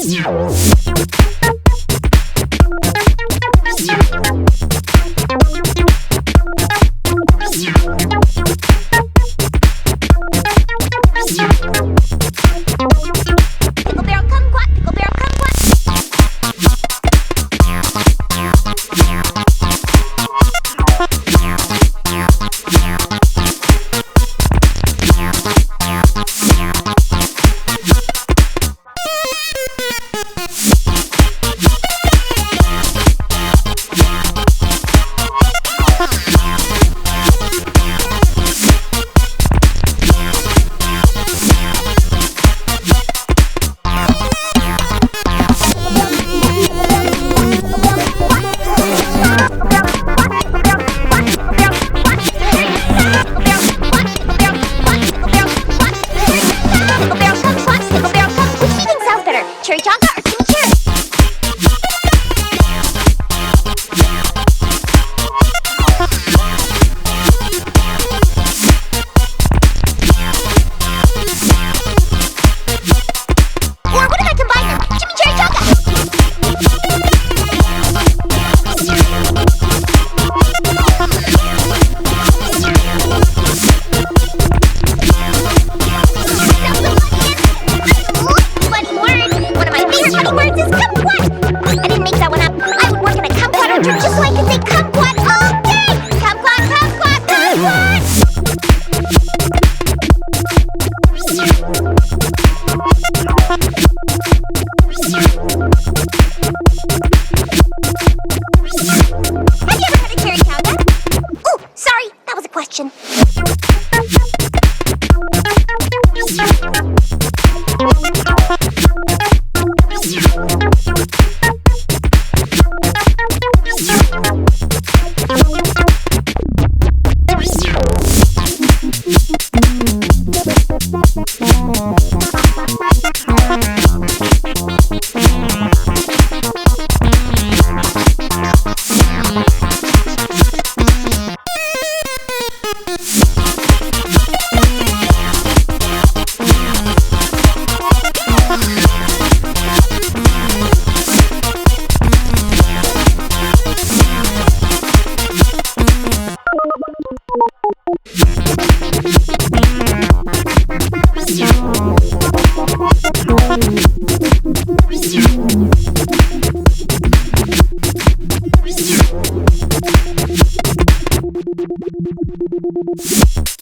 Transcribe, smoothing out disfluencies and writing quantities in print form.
Cherry chocolate or chimichurri? Or what if I combine them? Chimichurri chocolate! Words is kumquat. I didn't make that one up. I would work in a kumquat orchard just so I could say kumquat all day. Kumquat, kumquat, kumquat. Have you ever heard of cherry chowder? Ooh, sorry, that was a question. You